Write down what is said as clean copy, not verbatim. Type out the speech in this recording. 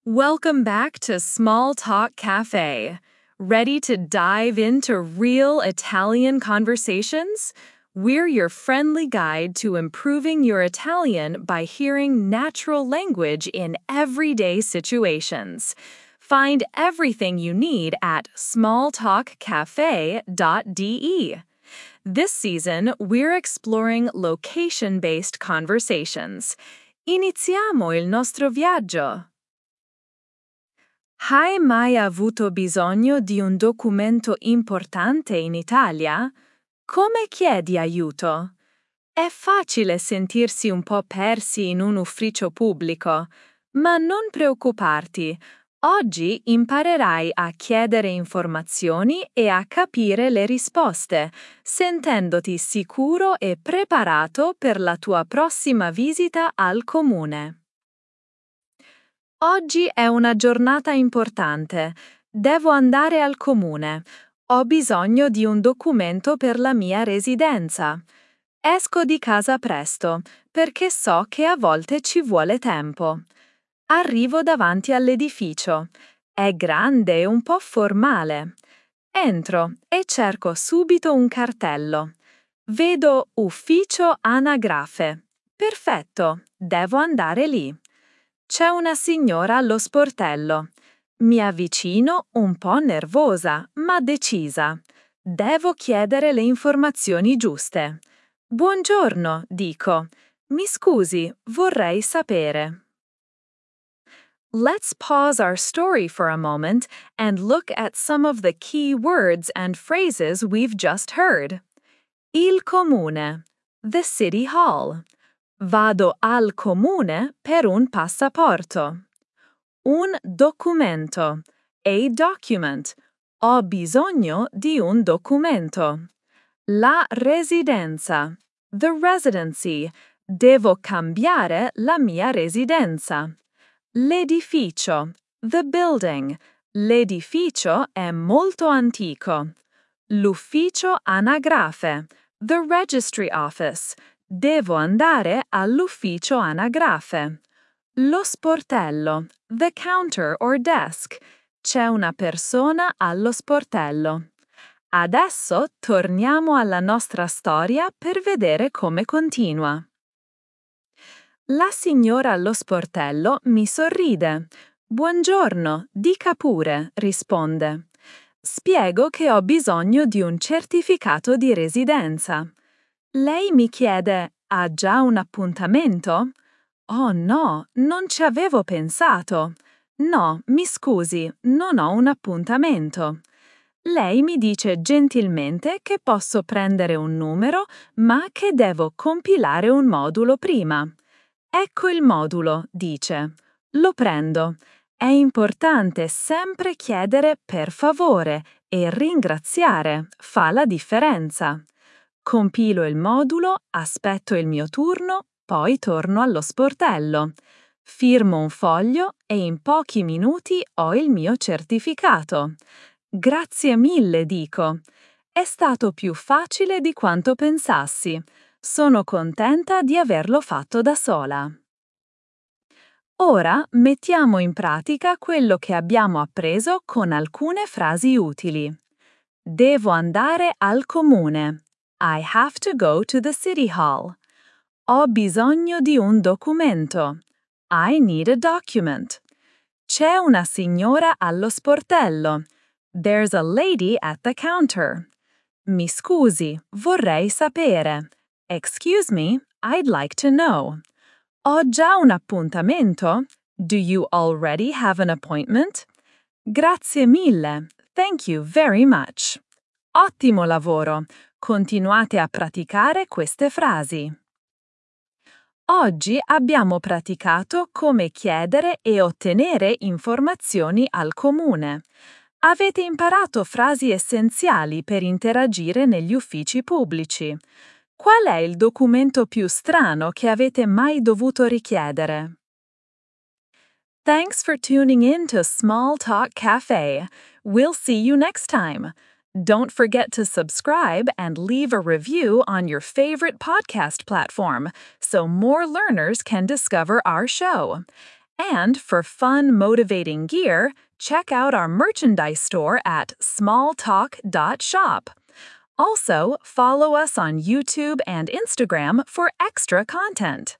Welcome back to Small Talk Cafe. Ready to dive into real Italian conversations? We're your friendly guide to improving your Italian by hearing natural language in everyday situations. Find everything you need at smalltalkcafe.de. This season, we're exploring location-based conversations. Iniziamo il nostro viaggio. Hai mai avuto bisogno di un documento importante in Italia? Come chiedi aiuto? È facile sentirsi un po' persi in un ufficio pubblico, ma non preoccuparti. Oggi imparerai a chiedere informazioni e a capire le risposte, sentendoti sicuro e preparato per la tua prossima visita al comune. Oggi è una giornata importante. Devo andare al comune. Ho bisogno di un documento per la mia residenza. Esco di casa presto, perché so che a volte ci vuole tempo. Arrivo davanti all'edificio. È grande e un po' formale. Entro e cerco subito un cartello. Vedo ufficio anagrafe. Perfetto, devo andare lì. C'è una signora allo sportello. Mi avvicino un po' nervosa, ma decisa. Devo chiedere le informazioni giuste. Buongiorno, dico. Mi scusi, vorrei sapere. Let's pause our story for a moment and look at some of the key words and phrases we've just heard. Il comune. The city hall. Vado al comune per un passaporto. Un documento. A document. Ho bisogno di un documento. La residenza. The residency. Devo cambiare la mia residenza. L'edificio. The building. L'edificio è molto antico. L'ufficio anagrafe. The registry office. Devo andare all'ufficio anagrafe. Lo sportello. The counter or desk. C'è una persona allo sportello. Adesso torniamo alla nostra storia per vedere come continua. La signora allo sportello mi sorride. Buongiorno, dica pure, risponde. Spiego che ho bisogno di un certificato di residenza. Lei mi chiede, ha già un appuntamento? Oh no, non ci avevo pensato. No, mi scusi, non ho un appuntamento. Lei mi dice gentilmente che posso prendere un numero, ma che devo compilare un modulo prima. Ecco il modulo, dice. Lo prendo. È importante sempre chiedere per favore e ringraziare, fa la differenza. Compilo il modulo, aspetto il mio turno, poi torno allo sportello. Firmo un foglio e in pochi minuti ho il mio certificato. Grazie mille, dico. È stato più facile di quanto pensassi. Sono contenta di averlo fatto da sola. Ora mettiamo in pratica quello che abbiamo appreso con alcune frasi utili. Devo andare al comune. I have to go to the city hall. Ho bisogno di un documento. I need a document. C'è una signora allo sportello. There's a lady at the counter. Mi scusi, vorrei sapere. Excuse me, I'd like to know. Ho già un appuntamento? Do you already have an appointment? Grazie mille. Thank you very much. Ottimo lavoro. Continuate a praticare queste frasi. Oggi abbiamo praticato come chiedere e ottenere informazioni al comune. Avete imparato frasi essenziali per interagire negli uffici pubblici. Qual è il documento più strano che avete mai dovuto richiedere? Thanks for tuning in to Small Talk Cafe. We'll see you next time. Don't forget to subscribe and leave a review on your favorite podcast platform so more learners can discover our show. And for fun, motivating gear, check out our merchandise store at smalltalk.shop. Also, follow us on YouTube and Instagram for extra content.